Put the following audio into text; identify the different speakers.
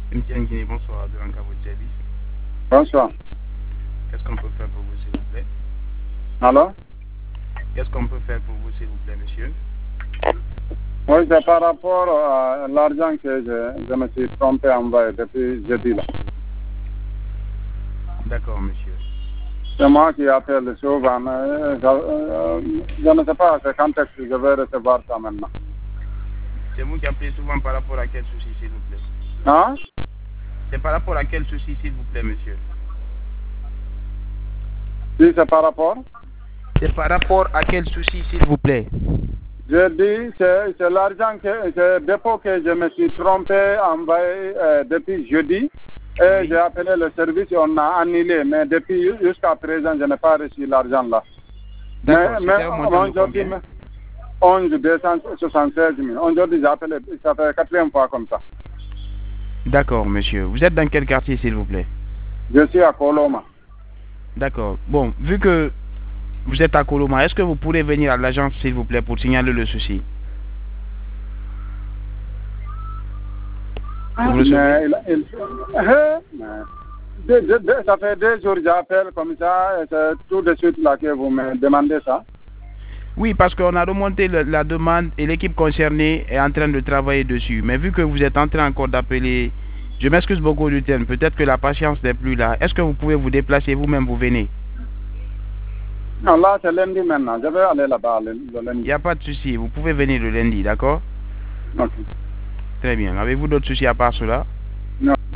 Speaker 1: MTN Guinée, bonsoir, de l'encre à votre service.
Speaker 2: Bonsoir.
Speaker 1: Qu'est-ce qu'on peut faire pour vous, s'il vous plaît?
Speaker 2: Alors?
Speaker 1: Qu'est-ce qu'on peut faire pour vous, s'il vous plaît, monsieur?
Speaker 2: Oui, c'est par rapport à l'argent que je me suis trompé à envoyer depuis jeudi là.
Speaker 1: D'accord, monsieur.
Speaker 2: C'est moi qui appelle souvent. Je ne sais pas à quel contexte je vais recevoir ça maintenant.
Speaker 1: C'est vous qui appelez souvent par rapport à quel souci, s'il vous plaît?
Speaker 2: Hein?
Speaker 1: C'est par rapport à quel souci, s'il vous plaît, monsieur?
Speaker 2: Si c'est par rapport?
Speaker 1: C'est par rapport à quel souci, s'il vous plaît?
Speaker 2: Je dis que c'est l'argent que c'est dépôt que je me suis trompé à envoyer depuis jeudi. Et
Speaker 1: Oui.
Speaker 2: j'ai appelé le service et on a annulé. Mais depuis jusqu'à présent, je n'ai pas reçu l'argent là.
Speaker 1: D'accord,
Speaker 2: Mais
Speaker 1: c'était un montant de
Speaker 2: aujourd'hui,
Speaker 1: combien?
Speaker 2: 11 276 000. Aujourd'hui, j'ai appelé, ça fait la quatrième fois comme ça.
Speaker 1: D'accord, monsieur. Vous êtes dans quel quartier, s'il vous plaît?
Speaker 2: Je suis à Coloma.
Speaker 1: D'accord. Bon, vu que vous êtes à Coloma, est-ce que vous pourrez venir à l'agence, s'il vous plaît, pour signaler le souci? Vous me recevez?
Speaker 2: Ça fait 2 jours que j'appelle comme ça, et c'est tout de suite là que vous me demandez ça.
Speaker 1: Oui, parce qu'on a remonté la demande et l'équipe concernée est en train de travailler dessus. Mais vu que vous êtes en train encore d'appeler, je m'excuse beaucoup du terme, peut-être que la patience n'est plus là. Est-ce que vous pouvez vous déplacer vous-même, vous venez?
Speaker 2: Non, là c'est lundi maintenant, je vais aller là-bas le
Speaker 1: Il
Speaker 2: lundi.
Speaker 1: n'y a pas de souci, vous pouvez venir le lundi, d'accord?
Speaker 2: Ok.
Speaker 1: Très bien. Avez-vous d'autres soucis à part cela?
Speaker 2: Non.